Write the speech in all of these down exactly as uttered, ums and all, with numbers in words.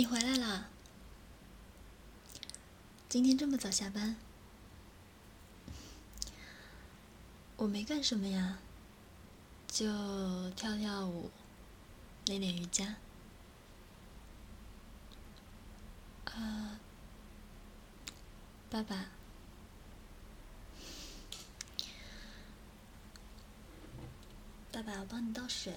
你回来啦？今天这么早下班？我没干什么呀，就跳跳舞，练练瑜伽。啊，爸爸，爸爸，我帮你倒水。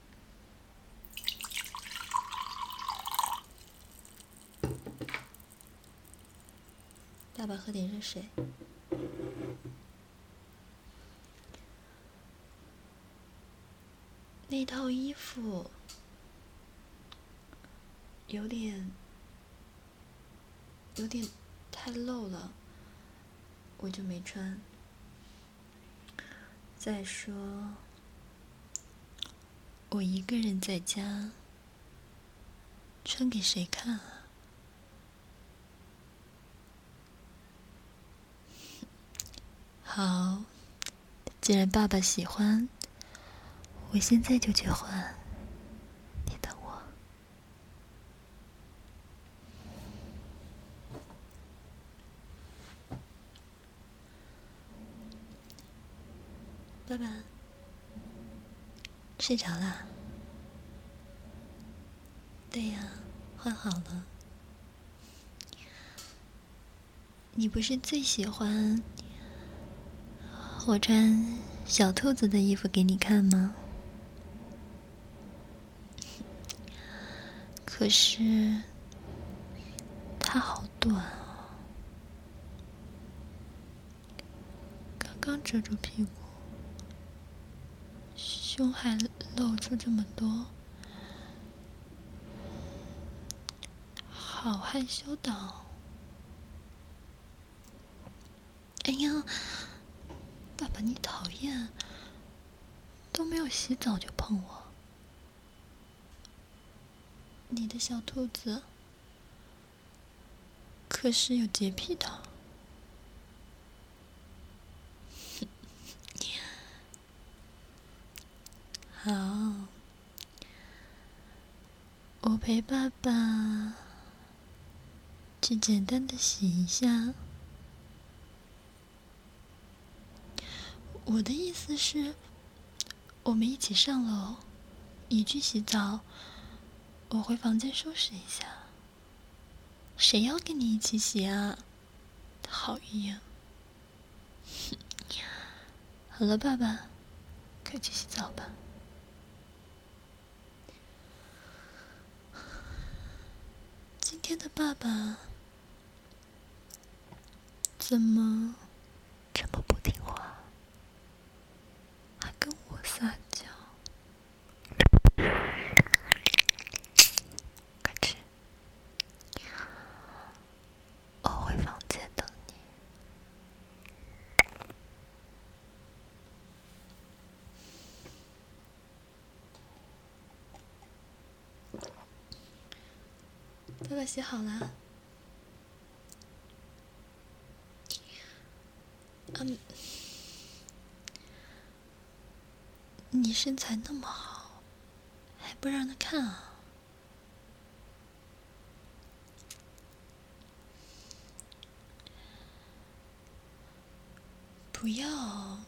爸爸，喝点热水。那套衣服有点有点太露了，我就没穿。再说，我一个人在家，穿给谁看啊？好，既然爸爸喜欢，我现在就去换。你等我。爸爸，睡着啦？对呀，换好了。你不是最喜欢我穿小兔子的衣服给你看吗？可是它好短啊，刚刚遮住屁股，胸还露出这么多，好害羞的哦。哎呀，爸爸你讨厌，都没有洗澡就碰我。你的小兔子可是有洁癖的。好，我陪爸爸去简单的洗一下。我的意思是，我们一起上楼，你去洗澡，我回房间收拾一下。谁要跟你一起洗啊？讨厌。好了，爸爸，快去洗澡吧。今天的爸爸怎么这么不听话，还跟我撒娇？快吃，我回房间等你。爸爸洗好了。嗯，你身材那么好，还不让他看啊？不要！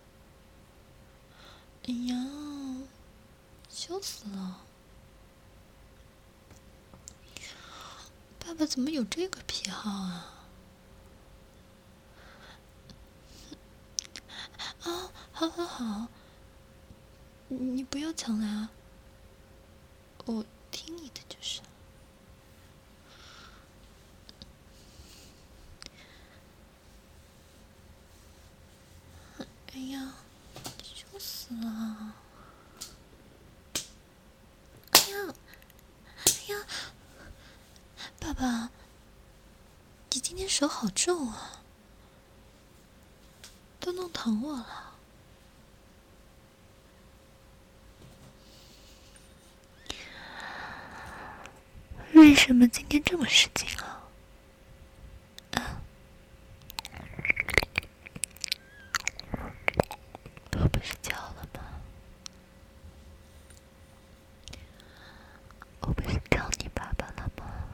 哎呀，羞死了！爸爸怎么有这个癖好啊？啊，好好好，你不要抢来啊，我听你的就是。哎呀，羞死了！哎呀，哎呀，爸爸，你今天手好重啊，都弄疼我了。为什么今天这么使劲啊？啊，我不是叫了吗？我不是叫你爸爸了吗？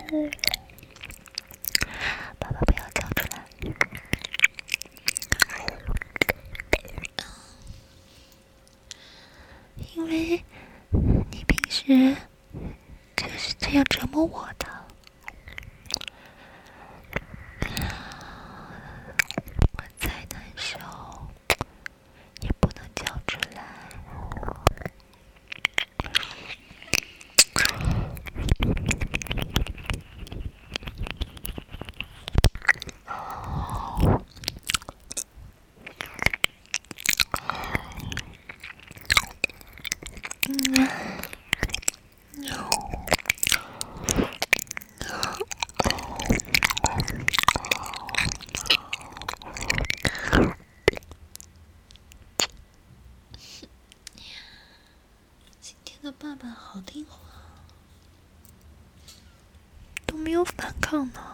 爸爸不要叫出来，因为你平时就是这样折磨我的。我再难受也不能叫出来。 今天的爸爸好听话， 都没有反抗呢。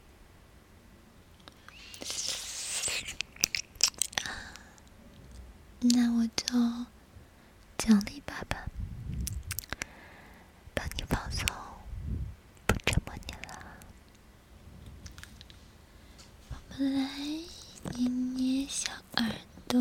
那我就奖励爸爸， 帮你放松，不折磨你了。 我们来捏捏小耳朵。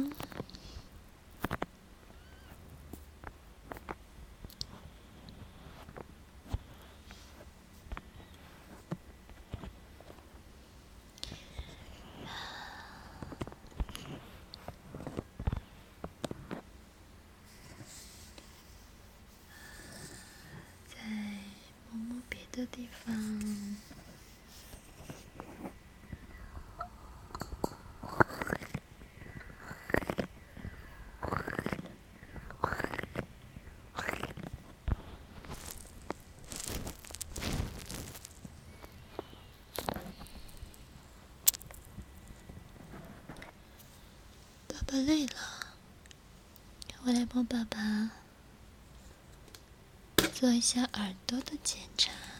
再摸摸别的地方。爸爸累了，我来帮爸爸做一下耳朵的检查。